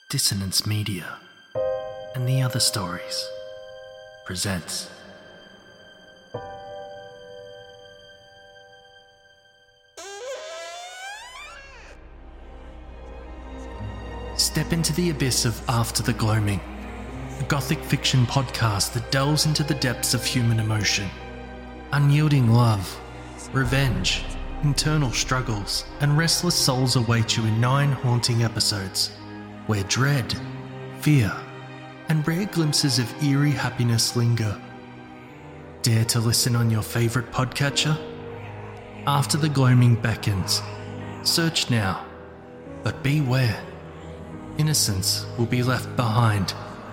Dissonance Media and the Other Stories presents Step into the abyss of After the Gloaming, a gothic fiction podcast that delves into the depths of human emotion. Unyielding love, revenge, internal struggles, and restless souls await you in 9 haunting episodes, where dread, fear, and rare glimpses of eerie happiness linger. Dare to listen on your favourite podcatcher? After the Gloaming beckons. Search now, but beware. Innocence will be left behind.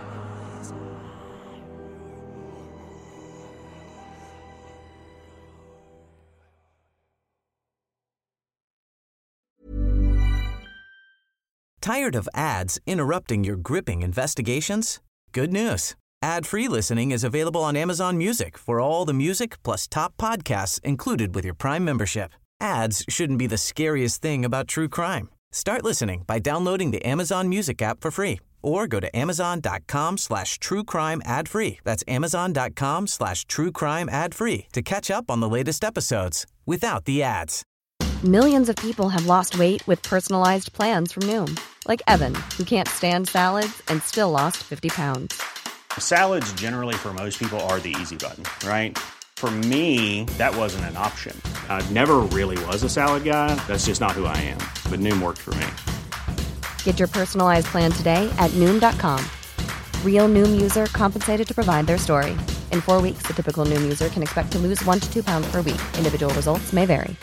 Tired of ads interrupting your gripping investigations? Good news. Ad-free listening is available on Amazon Music for all the music plus top podcasts included with your Prime membership. Ads shouldn't be the scariest thing about true crime. Start listening by downloading the Amazon Music app for free or go to amazon.com/truecrime ad-free. That's amazon.com/truecrime ad-free to catch up on the latest episodes without the ads. Millions of people have lost weight with personalized plans from Noom. Like Evan, who can't stand salads and still lost 50 pounds. Salads generally for most people are the easy button, right? For me, that wasn't an option. I never really was a salad guy. That's just not who I am. But Noom worked for me. Get your personalized plan today at Noom.com. Real Noom user compensated to provide their story. In 4 weeks, the typical Noom user can expect to lose 1 to 2 pounds per week. Individual results may vary.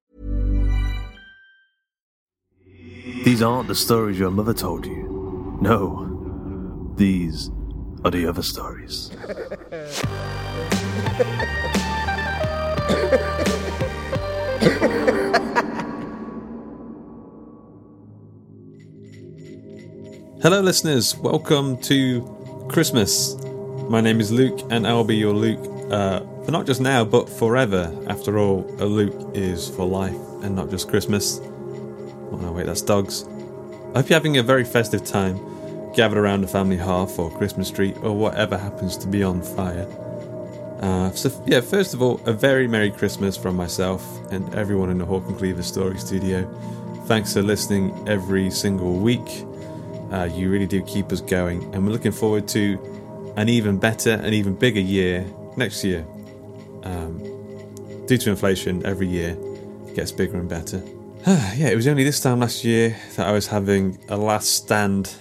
These aren't the stories your mother told you. No, these are the other stories. Hello listeners, welcome to Christmas. My name is Luke and I'll be your Luke for not just now but forever. After all, a Luke is for life and not just Christmas. Oh no, wait, that's dogs. I hope you're having a very festive time, gathered around the family hearth or Christmas tree or whatever happens to be on fire. First of all, a very Merry Christmas from myself and everyone in the Hawk and Cleaver Story Studio. Thanks for listening every single week. You really do keep us going, and we're looking forward to an even better and even bigger year next year. Due to inflation, every year it gets bigger and better. It was only this time last year that I was having a last stand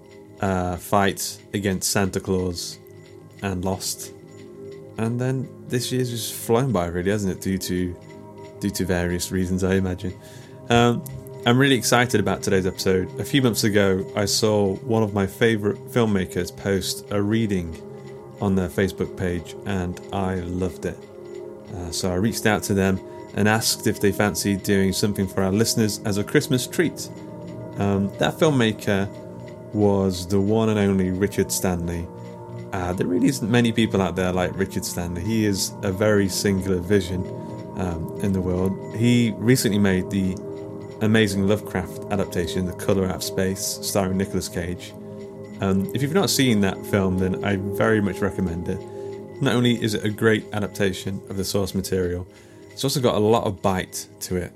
fight against Santa Claus and lost. And then this year's just flown by, really, hasn't it? Due to various reasons, I imagine. I'm really excited about today's episode. A few months ago, I saw one of my favourite filmmakers post a reading on their Facebook page, and I loved it. So I reached out to them and asked if they fancied doing something for our listeners as a Christmas treat. That filmmaker was the one and only Richard Stanley. There really isn't many people out there like Richard Stanley. He is a very singular vision in the world. He recently made the amazing Lovecraft adaptation, The Colour Out of Space, starring Nicolas Cage. If you've not seen that film, then I very much recommend it. Not only is it a great adaptation of the source material, it's also got a lot of bite to it,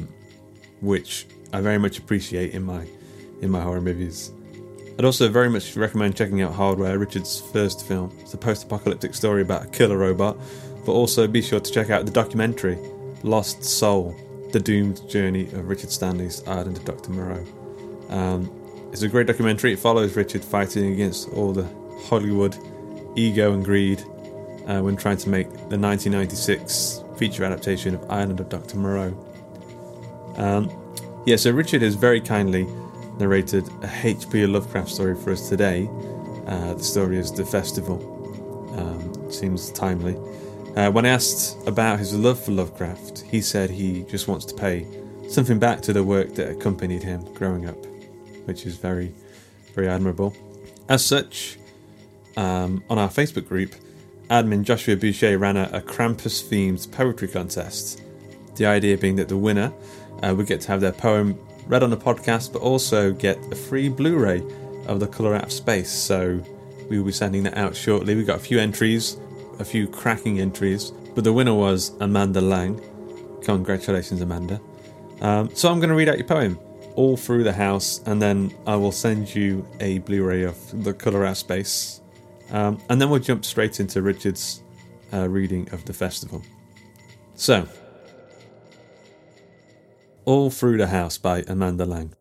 which I very much appreciate in my horror movies. I'd also very much recommend checking out Hardware, Richard's first film. It's a post-apocalyptic story about a killer robot, but also be sure to check out the documentary Lost Soul, The Doomed Journey of Richard Stanley's Island of Dr. Moreau. It's a great documentary. It follows Richard fighting against all the Hollywood ego and greed when trying to make the 1996 feature adaptation of Island of Dr. Moreau. So Richard has very kindly narrated a H.P. Lovecraft story for us today. The story is The Festival. Seems timely. When I asked about his love for Lovecraft, he said he just wants to pay something back to the work that accompanied him growing up, which is very, very admirable. As such, on our Facebook group, admin Joshua Boucher ran a Krampus-themed poetry contest. The idea being that the winner would get to have their poem read on the podcast, but also get a free Blu-ray of The Colour Out of Space, so we will be sending that out shortly. We got a few entries, a few cracking entries, but the winner was Amanda Lang. Congratulations, Amanda. So I'm going to read out your poem, All Through the House, and then I will send you a Blu-ray of The Colour Out of Space, and then we'll jump straight into Richard's reading of The Festival. So, All Through the House by Amanda Lang.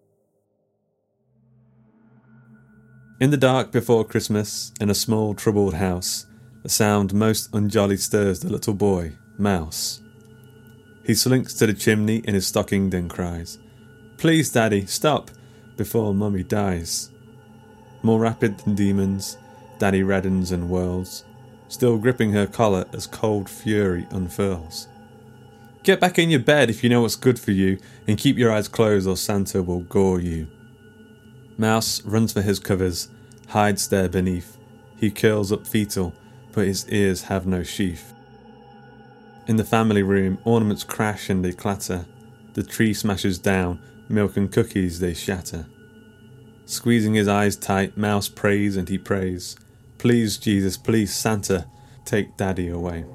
In the dark before Christmas, in a small troubled house, the sound most unjolly stirs the little boy, Mouse. He slinks to the chimney in his stockinged and cries, "Please, Daddy, stop, before Mummy dies." More rapid than demons, Daddy reddens and whirls, still gripping her collar as cold fury unfurls. "Get back in your bed if you know what's good for you, and keep your eyes closed or Santa will gore you." Mouse runs for his covers, hides there beneath. He curls up fetal, but his ears have no sheath. In the family room, ornaments crash and they clatter. The tree smashes down, milk and cookies they shatter. Squeezing his eyes tight, Mouse prays and he prays, "Please, Jesus, please, Santa, take Daddy away."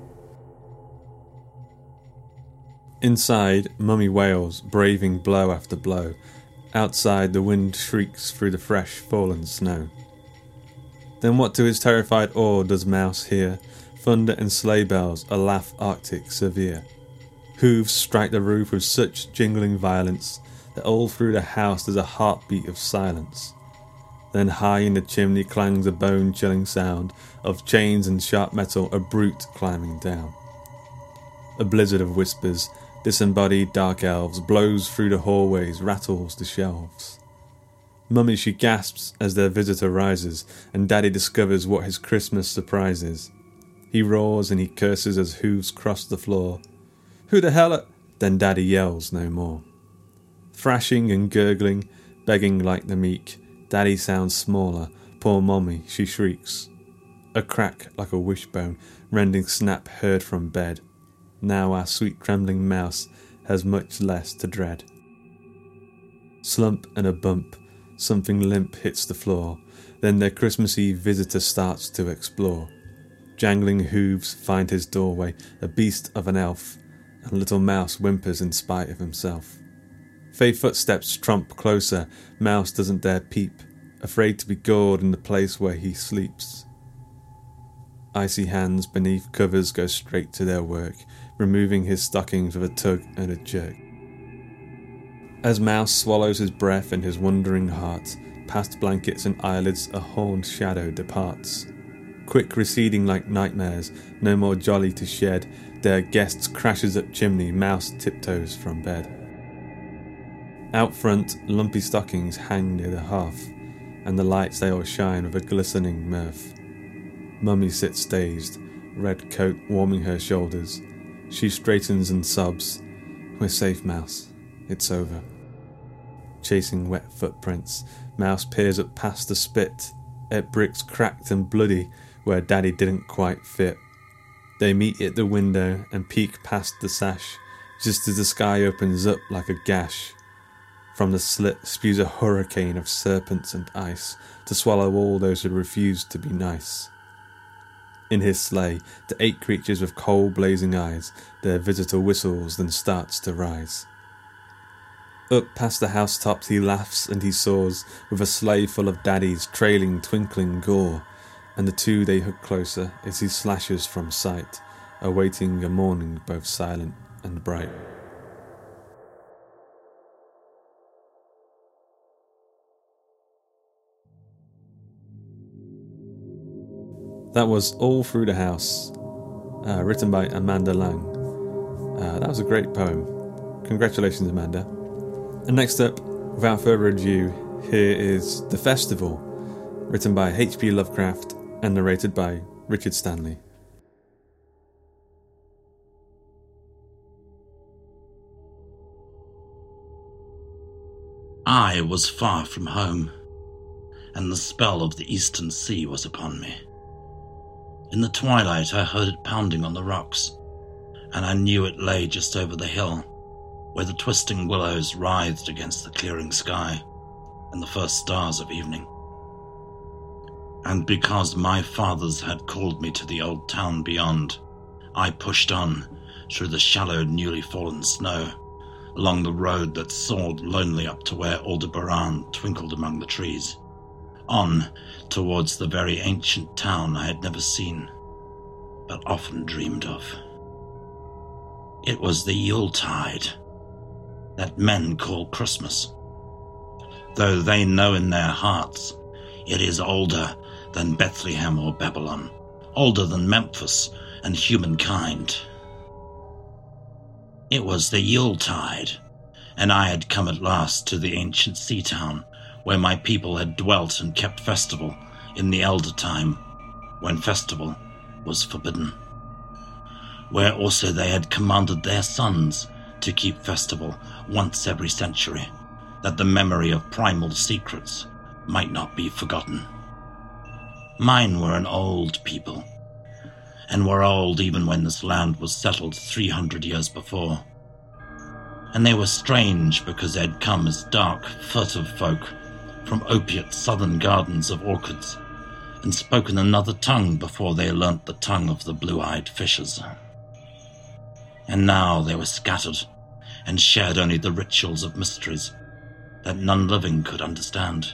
Inside, Mummy wails, braving blow after blow. Outside, the wind shrieks through the fresh fallen snow. Then what to his terrified awe does Mouse hear? Thunder and sleigh bells, a laugh arctic severe. Hooves strike the roof with such jingling violence that all through the house there's a heartbeat of silence. Then high in the chimney clangs a bone-chilling sound of chains and sharp metal, a brute climbing down. A blizzard of whispers, disembodied dark elves, blows through the hallways, rattles the shelves. Mummy, she gasps as their visitor rises, and Daddy discovers what his Christmas surprise is. He roars and he curses as hooves cross the floor. "Who the hell are—" Then Daddy yells no more. Thrashing and gurgling, begging like the meek, Daddy sounds smaller, poor Mummy, she shrieks. A crack like a wishbone, rending snap heard from bed. Now our sweet trembling Mouse has much less to dread. Slump and a bump, something limp hits the floor, then their Christmas Eve visitor starts to explore. Jangling hooves find his doorway, a beast of an elf, and little Mouse whimpers in spite of himself. Fey footsteps tromp closer, Mouse doesn't dare peep, afraid to be gored in the place where he sleeps. Icy hands beneath covers go straight to their work, removing his stockings with a tug and a jerk. As Mouse swallows his breath in his wondering heart, past blankets and eyelids a horned shadow departs. Quick receding like nightmares, no more jolly to shed, their guests crashes up chimney, Mouse tiptoes from bed. Out front, lumpy stockings hang near the hearth, and the lights they all shine with a glistening mirth. Mummy sits dazed, red coat warming her shoulders. She straightens and sobs, "We're safe, Mouse. It's over." Chasing wet footprints, Mouse peers up past the spit, at bricks cracked and bloody where Daddy didn't quite fit. They meet at the window and peek past the sash, just as the sky opens up like a gash. From the slit spews a hurricane of serpents and ice to swallow all those who refuse to be nice. In his sleigh, the 8 creatures with coal blazing eyes, their visitor whistles then starts to rise. Up past the housetops he laughs and he soars, with a sleigh full of daddies trailing twinkling gore, and the two they hug closer as he slashes from sight, awaiting a morning both silent and bright. That was All Through the House, written by Amanda Lang. That was a great poem. Congratulations, Amanda. And next up, without further ado, here is The Festival, written by H.P. Lovecraft and narrated by Richard Stanley. I was far from home, and the spell of the eastern sea was upon me. In the twilight I heard it pounding on the rocks, and I knew it lay just over the hill, where the twisting willows writhed against the clearing sky and the first stars of evening. And because my fathers had called me to the old town beyond, I pushed on through the shallow, newly fallen snow, along the road that soared lonely up to where Aldebaran twinkled among the trees, on towards the very ancient town I had never seen, but often dreamed of. It was the Yuletide, that men call Christmas, though they know in their hearts it is older than Bethlehem or Babylon, older than Memphis and humankind. It was the Yuletide, and I had come at last to the ancient sea town where my people had dwelt and kept festival in the elder time, when festival was forbidden, where also they had commanded their sons to keep festival once every century, that the memory of primal secrets might not be forgotten. Mine were an old people, and were old even when this land was settled 300 years before. And they were strange because they had come as dark, furtive folk from opiate southern gardens of orchids, and spoken another tongue before they learnt the tongue of the blue-eyed fishes. And now they were scattered, and shared only the rituals of mysteries that none living could understand.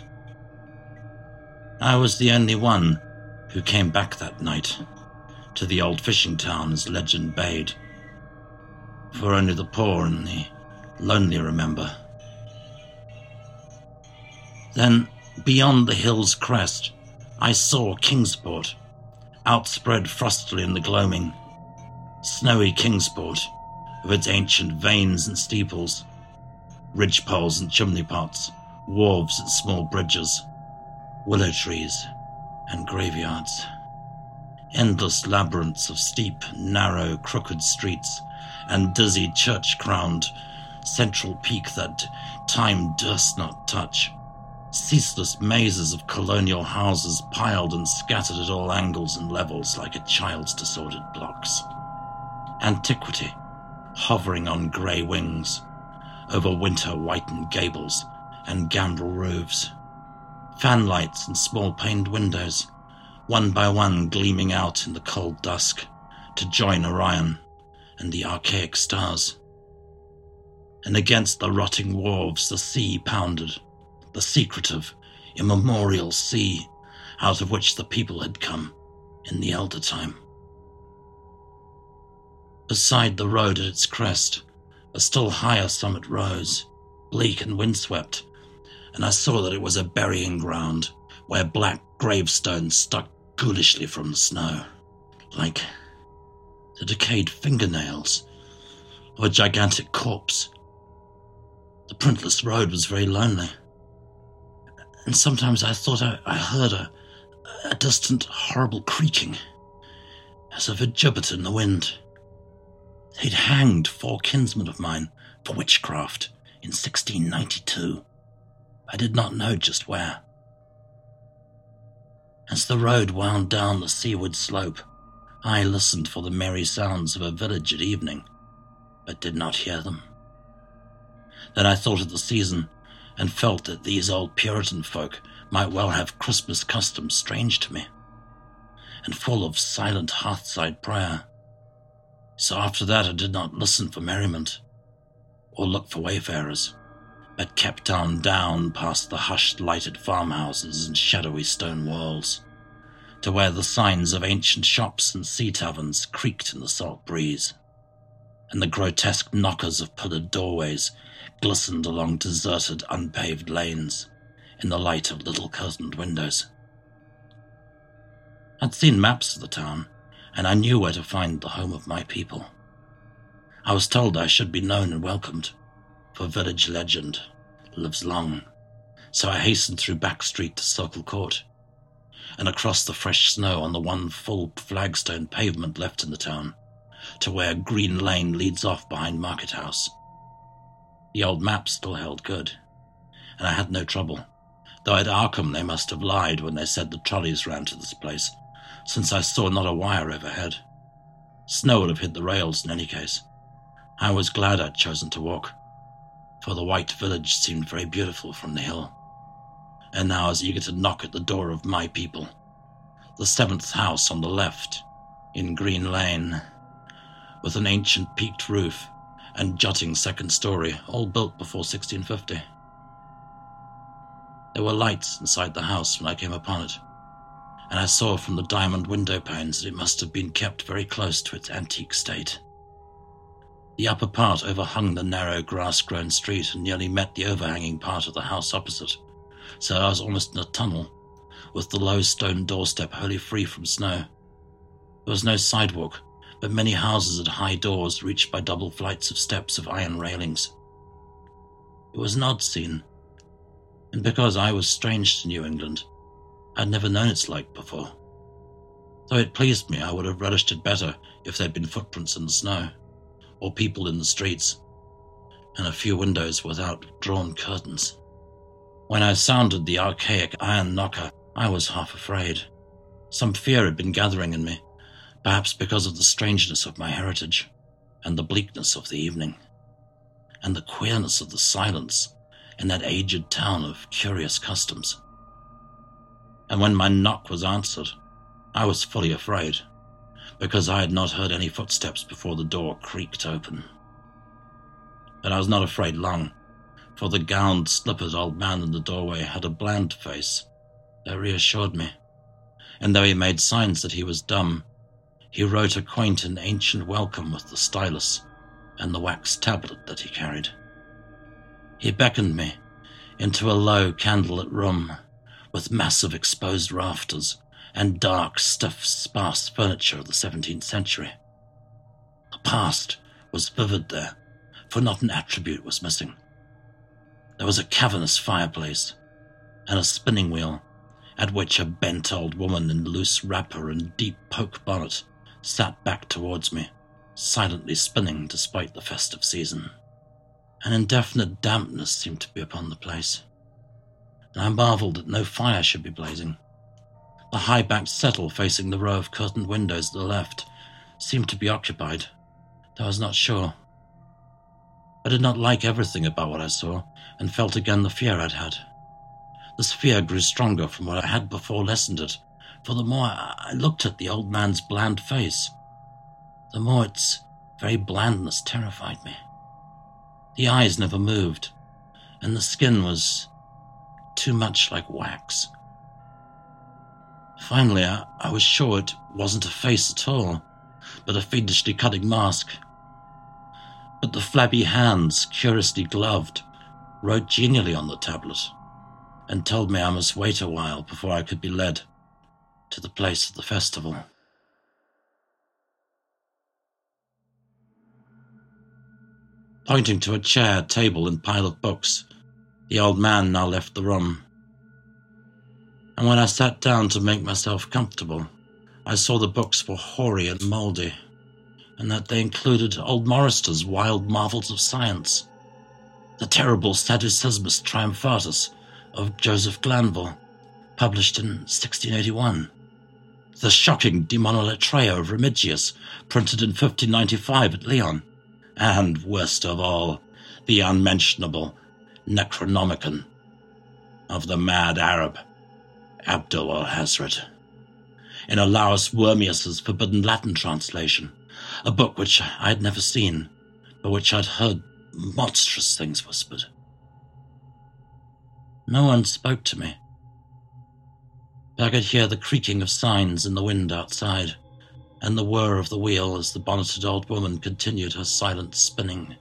I was the only one who came back that night to the old fishing town as legend bade, for only the poor and the lonely remember. Then, beyond the hill's crest, I saw Kingsport, outspread frostily in the gloaming, snowy Kingsport, of its ancient vanes and steeples, ridgepoles and chimney pots, wharves and small bridges, willow trees and graveyards, endless labyrinths of steep, narrow, crooked streets, and dizzy church-crowned central peak that time durst not touch, ceaseless mazes of colonial houses piled and scattered at all angles and levels like a child's disordered blocks. Antiquity, hovering on grey wings, over winter-whitened gables and gambrel roofs, fanlights and small-paned windows, one by one gleaming out in the cold dusk to join Orion and the archaic stars. And against the rotting wharves the sea pounded, the secretive, immemorial sea out of which the people had come in the elder time. Beside the road at its crest, a still higher summit rose, bleak and windswept, and I saw that it was a burying ground where black gravestones stuck ghoulishly from the snow, like the decayed fingernails of a gigantic corpse. The printless road was very lonely, and sometimes I thought I heard a distant, horrible creaking, as of a gibbet in the wind. They'd hanged 4 kinsmen of mine for witchcraft in 1692. I did not know just where. As the road wound down the seaward slope, I listened for the merry sounds of a village at evening, but did not hear them. Then I thought of the season, and felt that these old Puritan folk might well have Christmas customs strange to me, and full of silent hearthside prayer. So after that I did not listen for merriment, or look for wayfarers, but kept on down past the hushed lighted farmhouses and shadowy stone walls, to where the signs of ancient shops and sea taverns creaked in the salt breeze, and the grotesque knockers of pillared doorways glistened along deserted, unpaved lanes in the light of little curtained windows. I'd seen maps of the town, and I knew where to find the home of my people. I was told I should be known and welcomed, for village legend lives long. So I hastened through Back Street to Circle Court, and across the fresh snow on the one full flagstone pavement left in the town, to where Green Lane leads off behind Market House. The old map still held good, and I had no trouble, though at Arkham they must have lied when they said the trolleys ran to this place, since I saw not a wire overhead. Snow would have hit the rails in any case. I was glad I'd chosen to walk, for the white village seemed very beautiful from the hill, and now I was eager to knock at the door of my people the 7th house on the left, in Green Lane, with an ancient peaked roof and jutting 2nd story, all built before 1650. There were lights inside the house when I came upon it, and I saw from the diamond window panes that it must have been kept very close to its antique state. The upper part overhung the narrow grass-grown street and nearly met the overhanging part of the house opposite, so I was almost in a tunnel, with the low stone doorstep wholly free from snow. There was no sidewalk, but many houses had high doors reached by double flights of steps of iron railings. It was an odd scene, and because I was strange to New England, I'd never known its like before. Though it pleased me, I would have relished it better if there'd been footprints in the snow, or people in the streets, and a few windows without drawn curtains. When I sounded the archaic iron knocker, I was half afraid. Some fear had been gathering in me, perhaps because of the strangeness of my heritage, and the bleakness of the evening, and the queerness of the silence in that aged town of curious customs. And when my knock was answered, I was fully afraid, because I had not heard any footsteps before the door creaked open. But I was not afraid long, for the gowned, slippered old man in the doorway had a bland face that reassured me, and though he made signs that he was dumb, he wrote a quaint and ancient welcome with the stylus and the wax tablet that he carried. He beckoned me into a low candlelit room with massive exposed rafters and dark, stiff, sparse furniture of the 17th century. The past was vivid there, for not an attribute was missing. There was a cavernous fireplace and a spinning wheel, at which a bent old woman in loose wrapper and deep poke bonnet sat back towards me, silently spinning despite the festive season. An indefinite dampness seemed to be upon the place, and I marvelled that no fire should be blazing. The high-backed settle facing the row of curtained windows at the left seemed to be occupied, though I was not sure. I did not like everything about what I saw, and felt again the fear I'd had. This fear grew stronger from what I had before lessened it, for the more I looked at the old man's bland face, the more its very blandness terrified me. The eyes never moved, and the skin was too much like wax. Finally, I was sure it wasn't a face at all, but a fiendishly cunning mask. But the flabby hands, curiously gloved, wrote genially on the tablet, and told me I must wait a while before I could be led to the place of the festival. Pointing to a chair, table, and pile of books, the old man now left the room. And when I sat down to make myself comfortable, I saw the books were hoary and mouldy, and that they included old Morrister's Wild Marvels of Science, the terrible Sadducismus Triumphatus of Joseph Glanville, published in 1681, the shocking De Monoletreo of Remigius, printed in 1595 at Lyon, and, worst of all, the unmentionable Necronomicon of the mad Arab Abdul al-Hazred, in Olaus Wormius's forbidden Latin translation, a book which I had never seen, but which I'd heard monstrous things whispered. No one spoke to me, but I could hear the creaking of signs in the wind outside, and the whir of the wheel as the bonneted old woman continued her silent spinning.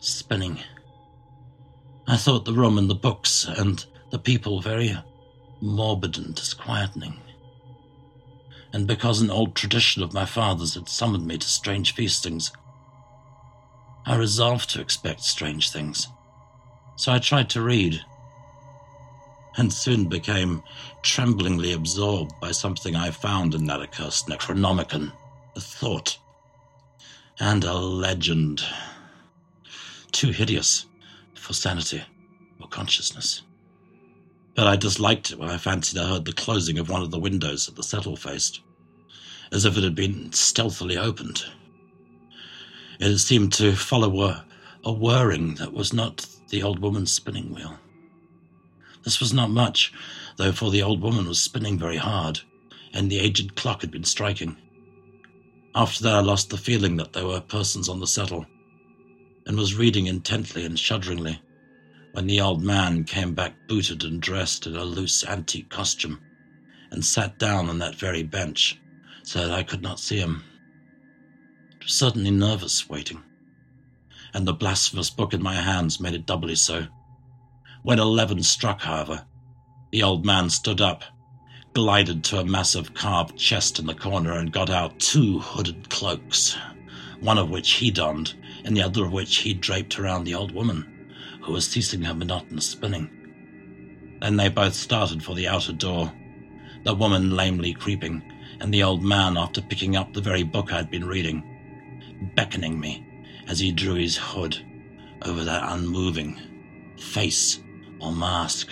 I thought the room and the books and the people very morbid and disquieting. And because an old tradition of my father's had summoned me to strange feastings, I resolved to expect strange things. So I tried to read, and soon became tremblingly absorbed by something I found in that accursed Necronomicon, a thought, and a legend, too hideous for sanity or consciousness. But I disliked it when I fancied I heard the closing of one of the windows that the settle faced, as if it had been stealthily opened. It seemed to follow a whirring that was not the old woman's spinning wheel. This was not much, though, for the old woman was spinning very hard, and the aged clock had been striking. After that I lost the feeling that there were persons on the settle, and was reading intently and shudderingly, when the old man came back booted and dressed in a loose antique costume, and sat down on that very bench, so that I could not see him. It was certainly nervous waiting, and the blasphemous book in my hands made it doubly so. When 11 struck, however, the old man stood up, glided to a massive carved chest in the corner, and got out 2 hooded cloaks, one of which he donned, and the other of which he draped around the old woman, who was ceasing her monotonous spinning. Then they both started for the outer door, the woman lamely creeping, and the old man, after picking up the very book I had been reading, beckoning me as he drew his hood over that unmoving face or mask.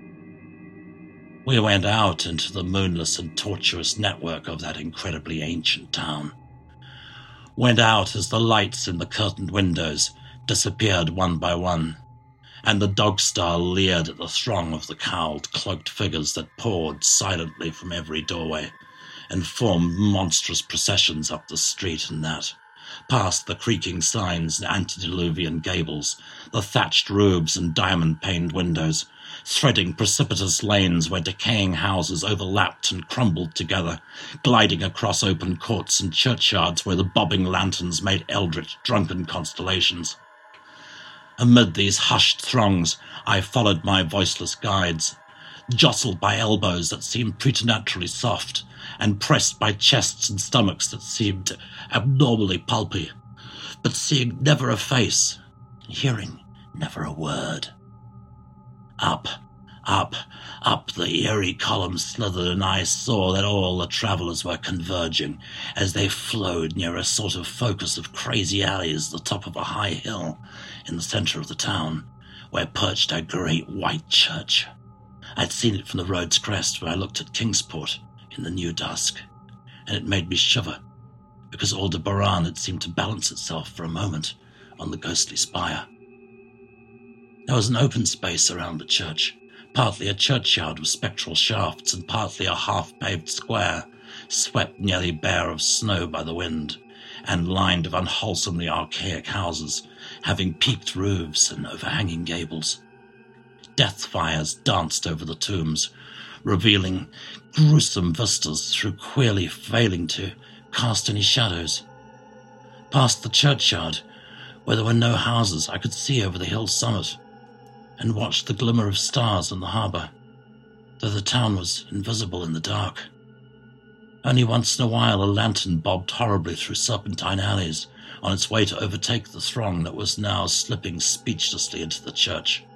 We went out into the moonless and tortuous network of that incredibly ancient town. Went out as the lights in the curtained windows disappeared one by one, and the dog star leered at the throng of the cowled, cloaked figures that poured silently from every doorway and formed monstrous processions up the street and that, past the creaking signs and antediluvian gables, the thatched roofs and diamond-paned windows, threading precipitous lanes where decaying houses overlapped and crumbled together, gliding across open courts and churchyards where the bobbing lanterns made eldritch, drunken constellations. Amid these hushed throngs, I followed my voiceless guides, jostled by elbows that seemed preternaturally soft, and pressed by chests and stomachs that seemed abnormally pulpy, but seeing never a face, hearing never a word. Up, up, up the eerie columns slithered, and I saw that all the travellers were converging as they flowed near a sort of focus of crazy alleys at the top of a high hill in the centre of the town, where perched a great white church. I'd seen it from the road's crest when I looked at Kingsport in the new dusk, and it made me shiver, because Aldebaran had seemed to balance itself for a moment on the ghostly spire. There was an open space around the church, partly a churchyard with spectral shafts, and partly a half-paved square, swept nearly bare of snow by the wind, and lined of unwholesomely archaic houses, having peaked roofs and overhanging gables. Death fires danced over the tombs, revealing gruesome vistas through queerly failing to cast any shadows. Past the churchyard, where there were no houses, I could see over the hill's summit, and watched the glimmer of stars on the harbour, though the town was invisible in the dark. Only once in a while a lantern bobbed horribly through serpentine alleys on its way to overtake the throng that was now slipping speechlessly into the church.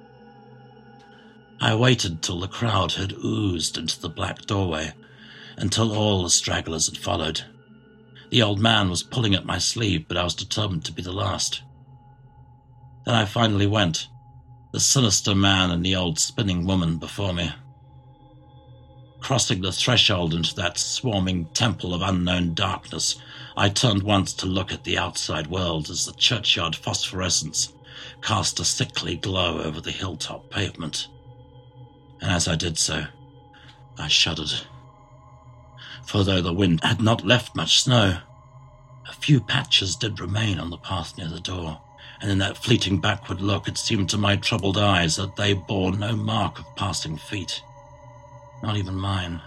I waited till the crowd had oozed into the black doorway, until all the stragglers had followed. The old man was pulling at my sleeve, but I was determined to be the last. Then I finally went, the sinister man and the old spinning woman before me. Crossing the threshold into that swarming temple of unknown darkness, I turned once to look at the outside world as the churchyard phosphorescence cast a sickly glow over the hilltop pavement. And as I did so, I shuddered. For though the wind had not left much snow, a few patches did remain on the path near the door, and in that fleeting backward look it seemed to my troubled eyes that they bore no mark of passing feet, not even mine.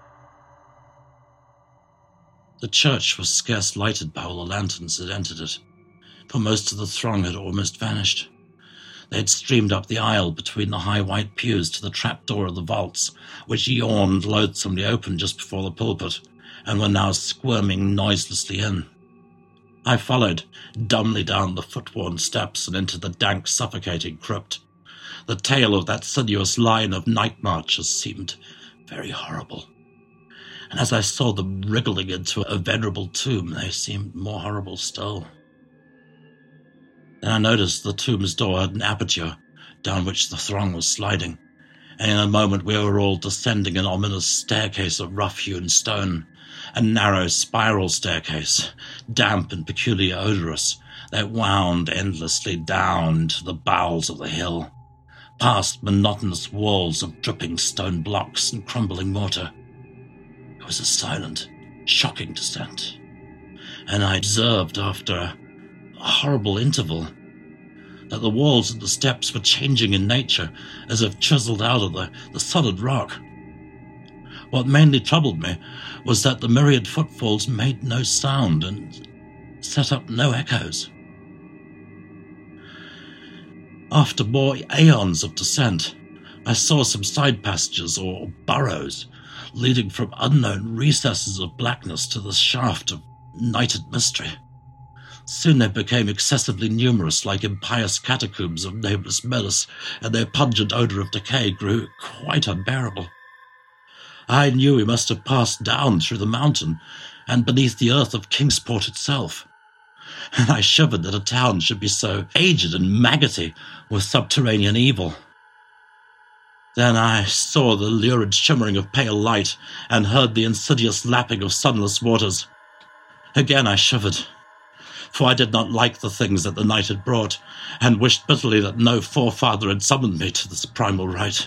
The church was scarce lighted by all the lanterns that entered it, for most of the throng had almost vanished. They had streamed up the aisle between the high white pews to the trapdoor of the vaults, which yawned loathsomely open just before the pulpit, and were now squirming noiselessly in. I followed, dumbly down the foot-worn steps and into the dank, suffocating crypt. The tale of that sinuous line of night marchers seemed very horrible, and as I saw them wriggling into a venerable tomb, they seemed more horrible still. Then I noticed the tomb's door had an aperture down which the throng was sliding, and in a moment we were all descending an ominous staircase of rough-hewn stone, a narrow spiral staircase, damp and peculiarly odorous, that wound endlessly down into the bowels of the hill, past monotonous walls of dripping stone blocks and crumbling mortar. It was a silent, shocking descent, and I observed after a horrible interval that the walls and the steps were changing in nature as if chiseled out of the solid rock. What mainly troubled me was that the myriad footfalls made no sound and set up no echoes. After more aeons of descent, I saw some side passages or burrows leading from unknown recesses of blackness to the shaft of nighted mystery. Soon they became excessively numerous, like impious catacombs of nameless menace, and their pungent odour of decay grew quite unbearable. I knew we must have passed down through the mountain and beneath the earth of Kingsport itself, and I shivered that a town should be so aged and maggoty with subterranean evil. Then I saw the lurid shimmering of pale light and heard the insidious lapping of sunless waters. Again I shivered, for I did not like the things that the night had brought, and wished bitterly that no forefather had summoned me to this primal rite.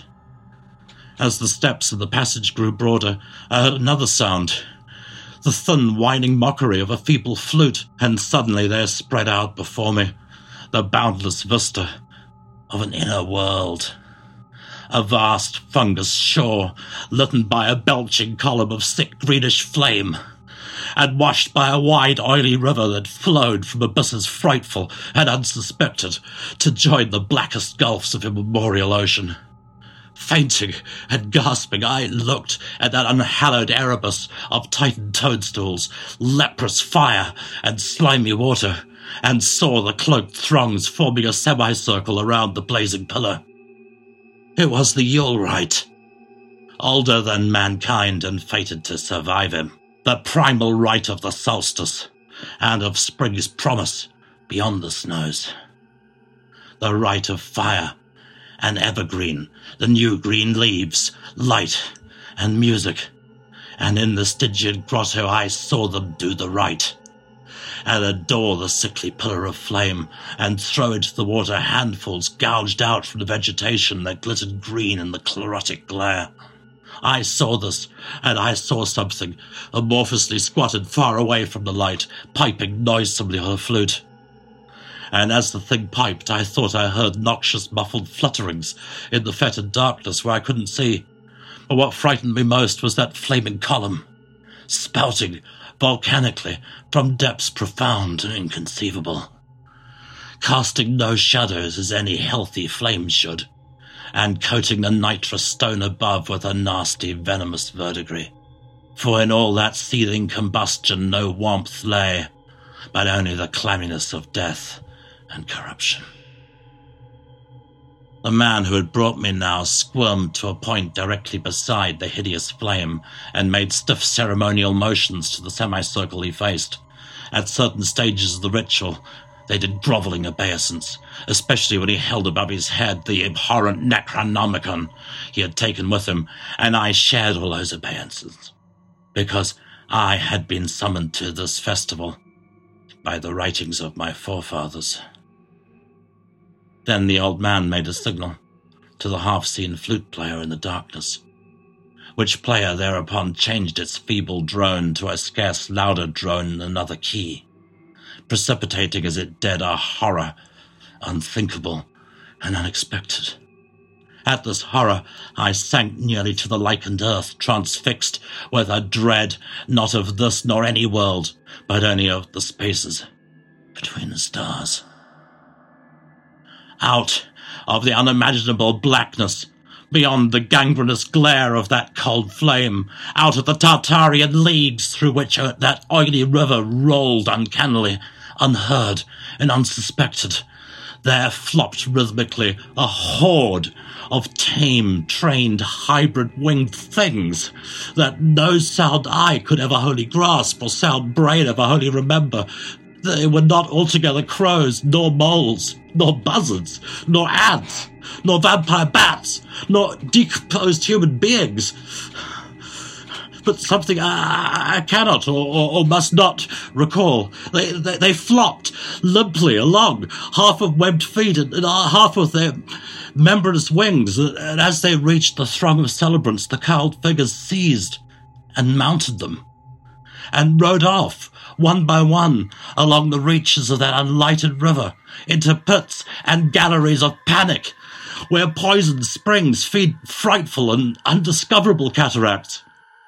As the steps of the passage grew broader, I heard another sound, the thin, whining mockery of a feeble flute, and suddenly there spread out before me the boundless vista of an inner world. A vast fungus shore, lit by a belching column of thick greenish flame, and washed by a wide oily river that flowed from abysses frightful and unsuspected to join the blackest gulfs of immemorial ocean. Fainting and gasping, I looked at that unhallowed Erebus of tightened toadstools, leprous fire, and slimy water, and saw the cloaked throngs forming a semicircle around the blazing pillar. It was the Yule Rite, older than mankind and fated to survive him, the primal rite of the solstice, and of spring's promise beyond the snows. The rite of fire and evergreen, the new green leaves, light and music, and in the Stygian grotto I saw them do the rite, and adore the sickly pillar of flame, and throw into the water handfuls gouged out from the vegetation that glittered green in the chlorotic glare. I saw this, and I saw something, amorphously squatted far away from the light, piping noisomely on a flute. And as the thing piped, I thought I heard noxious muffled flutterings in the fetid darkness where I couldn't see. But what frightened me most was that flaming column, spouting volcanically from depths profound and inconceivable, casting no shadows as any healthy flame should, and coating the nitrous stone above with a nasty venomous verdigris. For in all that seething combustion no warmth lay, but only the clamminess of death and corruption. The man who had brought me now squirmed to a point directly beside the hideous flame and made stiff ceremonial motions to the semicircle he faced. At certain stages of the ritual, they did grovelling obeisance, especially when he held above his head the abhorrent Necronomicon he had taken with him, and I shared all those obeisances, because I had been summoned to this festival by the writings of my forefathers. Then the old man made a signal to the half-seen flute player in the darkness, which player thereupon changed its feeble drone to a scarce louder drone in another key, precipitating as it did a horror unthinkable and unexpected. At this horror I sank nearly to the lichened earth, transfixed with a dread not of this nor any world, but only of the spaces between the stars. Out of the unimaginable blackness, beyond the gangrenous glare of that cold flame, out of the Tartarian leagues through which that oily river rolled uncannily, unheard and unsuspected, there flopped rhythmically a horde of tame, trained, hybrid winged things that no sound eye could ever wholly grasp or sound brain ever wholly remember. They were not altogether crows, nor moles, nor buzzards, nor ants, nor vampire bats, nor decomposed human beings, but something I cannot or must not recall. They flopped limply along, half of webbed feet and half of their membranous wings, and as they reached the throng of celebrants, the cowled figures seized and mounted them, and rode off, one by one, along the reaches of that unlighted river, into pits and galleries of panic, where poisoned springs feed frightful and undiscoverable cataracts.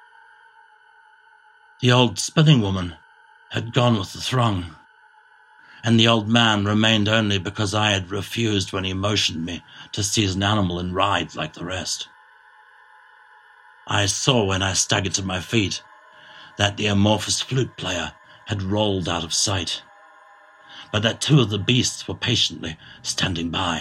The old spinning woman had gone with the throng, and the old man remained only because I had refused when he motioned me to seize an animal and ride like the rest. I saw when I staggered to my feet that the amorphous flute player had rolled out of sight, but that two of the beasts were patiently standing by.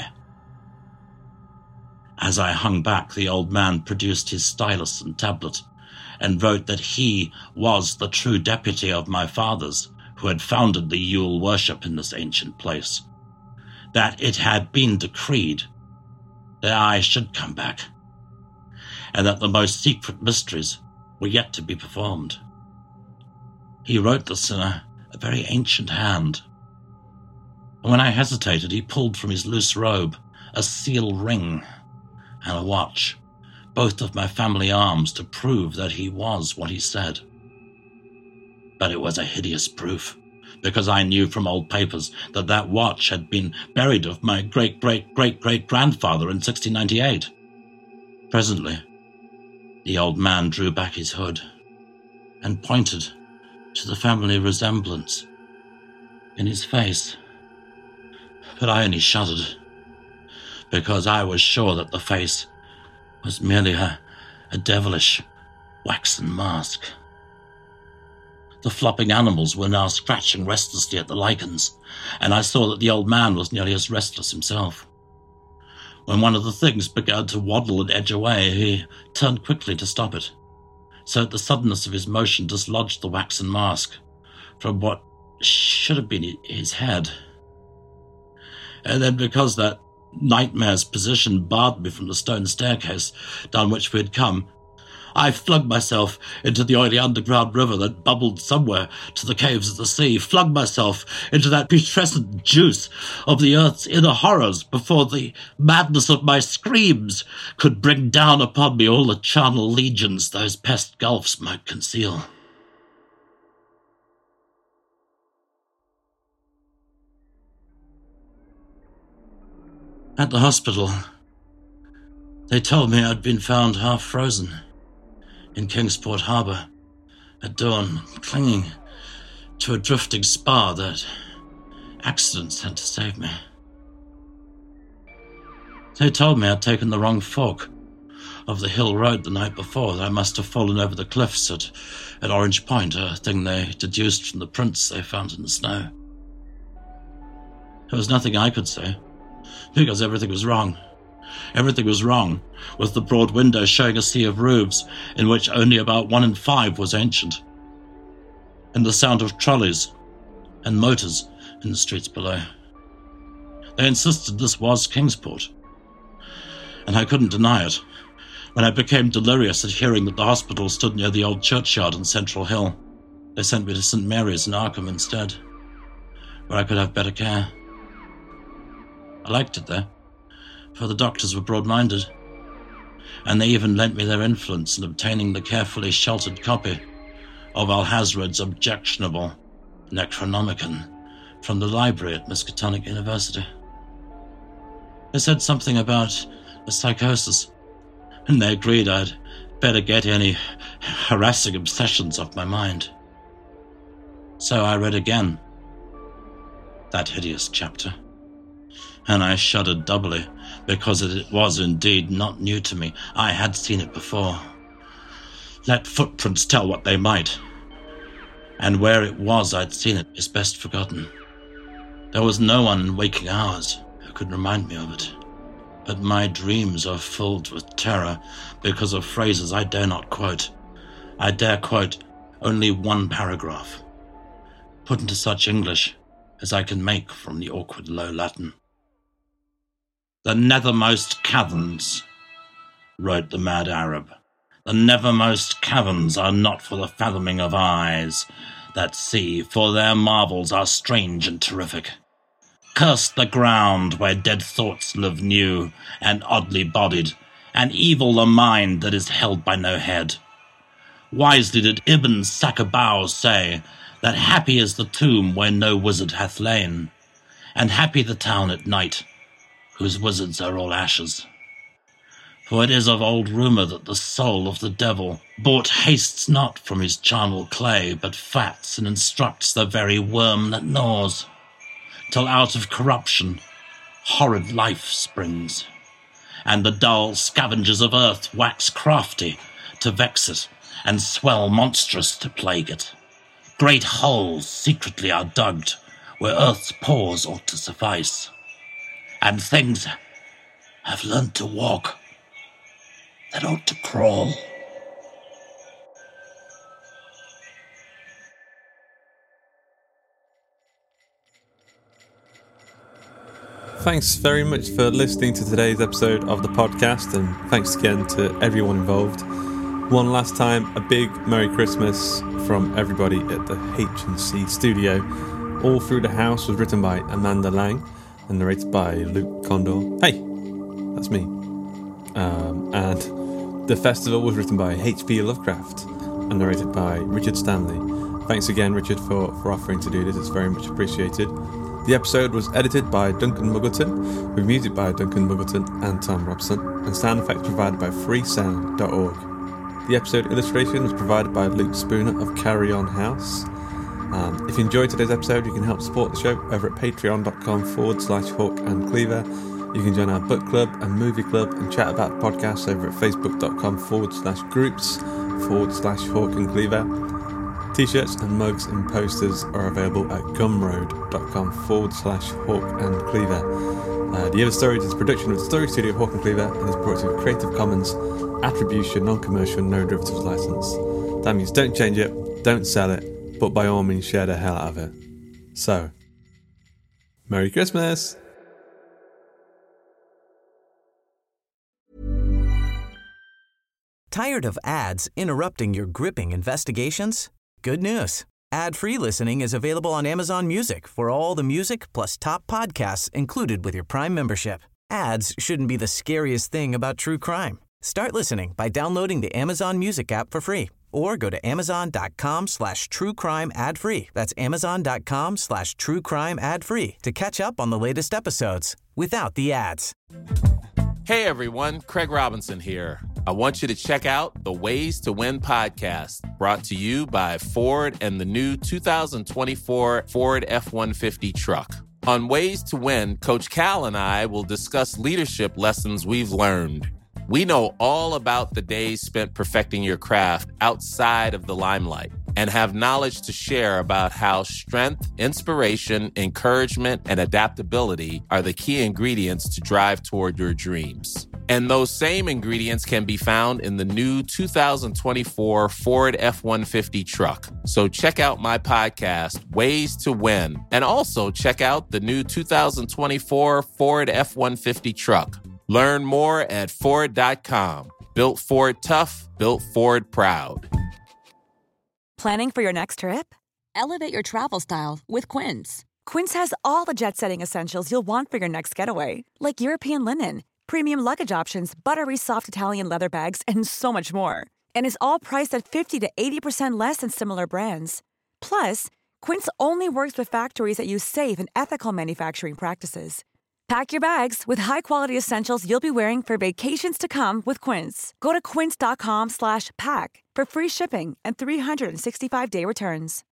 As I hung back, the old man produced his stylus and tablet, and wrote that he was the true deputy of my fathers, who had founded the Yule worship in this ancient place, that it had been decreed that I should come back, and that the most secret mysteries were yet to be performed. He wrote this in a very ancient hand, and when I hesitated, he pulled from his loose robe a seal ring and a watch, both of my family arms, to prove that he was what he said. But it was a hideous proof, because I knew from old papers that that watch had been buried of my great-great-great-great-grandfather in 1698. Presently, the old man drew back his hood and pointed to the family resemblance in his face. But I only shuddered, because I was sure that the face was merely a devilish waxen mask. The flopping animals were now scratching restlessly at the lichens, and I saw that the old man was nearly as restless himself. When one of the things began to waddle and edge away, he turned quickly to stop it, so that the suddenness of his motion dislodged the waxen mask from what should have been his head. And then, because that nightmare's position barred me from the stone staircase down which we had come, I flung myself into the oily underground river that bubbled somewhere to the caves of the sea, flung myself into that putrescent juice of the earth's inner horrors before the madness of my screams could bring down upon me all the charnel legions those pest gulfs might conceal. At the hospital, they told me I'd been found half frozen in Kingsport Harbour at dawn, clinging to a drifting spar that accident sent to save me. They told me I'd taken the wrong fork of the hill road the night before, that I must have fallen over the cliffs at Orange Point, a thing they deduced from the prints they found in the snow. There was nothing I could say, because everything was wrong. Everything was wrong, with the broad window showing a sea of roofs in which only about 1 in 5 was ancient, and the sound of trolleys and motors in the streets below. They insisted this was Kingsport, and I couldn't deny it when I became delirious at hearing that the hospital stood near the old churchyard on Central Hill. They sent me to St. Mary's in Arkham instead, where I could have better care. I liked it there, for the doctors were broad-minded, and they even lent me their influence in obtaining the carefully sheltered copy of Alhazred's objectionable Necronomicon from the library at Miskatonic University. They said something about a psychosis, and they agreed I'd better get any harassing obsessions off my mind. So I read again that hideous chapter, and I shuddered doubly, because it was indeed not new to me. I had seen it before. Let footprints tell what they might, and where it was I'd seen it is best forgotten. There was no one in waking hours who could remind me of it, but my dreams are filled with terror because of phrases I dare not quote. I dare quote only one paragraph, put into such English as I can make from the awkward low Latin. "The nethermost caverns," wrote the mad Arab, "the nethermost caverns are not for the fathoming of eyes that see, for their marvels are strange and terrific. Curse the ground where dead thoughts live new and oddly bodied, and evil the mind that is held by no head. Wisely did Ibn Sakabao say that happy is the tomb where no wizard hath lain, and happy the town at night, whose wizards are all ashes. For it is of old rumour that the soul of the devil bought hastes not from his charnel clay, but fats and instructs the very worm that gnaws, till out of corruption horrid life springs, and the dull scavengers of earth wax crafty to vex it, and swell monstrous to plague it. Great holes secretly are dug, where earth's pores ought to suffice, and things have learnt to walk that ought to crawl. Thanks very much for listening to today's episode of the podcast, and thanks again to everyone involved. One last time, a big Merry Christmas from everybody at the H&C studio. All Through the House was written by Amanda Lang and narrated by Luke Condor. Hey, that's me. And The Festival was written by H.P. Lovecraft and narrated by Richard Stanley. Thanks again, Richard, for offering to do this. It's very much appreciated. The episode was edited by Duncan Muggleton, with music by Duncan Muggleton and Tom Robson, and sound effects provided by freesound.org. The episode illustration was provided by Luke Spooner of Carry On House. If you enjoyed today's episode, you can help support the show over at patreon.com/Hawk and Cleaver. You can join our book club and movie club and chat about podcasts over at facebook.com/groups/Hawk and Cleaver. T-shirts and mugs and posters are available at gumroad.com/Hawk and Cleaver. The Other Stories is a production of the Story Studio of Hawk and Cleaver and is brought to you with Creative Commons Attribution Non-Commercial No Derivatives License. That means don't change it, don't sell it, but by all means share the hell out of it. So, Merry Christmas! Tired of ads interrupting your gripping investigations? Good news. Ad-free listening is available on Amazon Music for all the music plus top podcasts included with your Prime membership. Ads shouldn't be the scariest thing about true crime. Start listening by downloading the Amazon Music app for free or go to amazon.com/truecrime ad-free. That's amazon.com/truecrime ad-free to catch up on the latest episodes without the ads. Hey everyone, Craig Robinson here. I want you to check out the Ways to Win podcast, brought to you by Ford and the new 2024 Ford F-150 truck. On Ways to Win, Coach Cal and I will discuss leadership lessons we've learned. We know all about the days spent perfecting your craft outside of the limelight and have knowledge to share about how strength, inspiration, encouragement, and adaptability are the key ingredients to drive toward your dreams. And those same ingredients can be found in the new 2024 Ford F-150 truck. So check out my podcast, Ways to Win, and also check out the new 2024 Ford F-150 truck. Learn more at Ford.com. Built Ford tough, built Ford proud. Planning for your next trip? Elevate your travel style with Quince. Quince has all the jet-setting essentials you'll want for your next getaway, like European linen, premium luggage options, buttery soft Italian leather bags, and so much more. And is all priced at 50 to 80% less than similar brands. Plus, Quince only works with factories that use safe and ethical manufacturing practices. Pack your bags with high-quality essentials you'll be wearing for vacations to come with Quince. Go to quince.com/pack for free shipping and 365-day returns.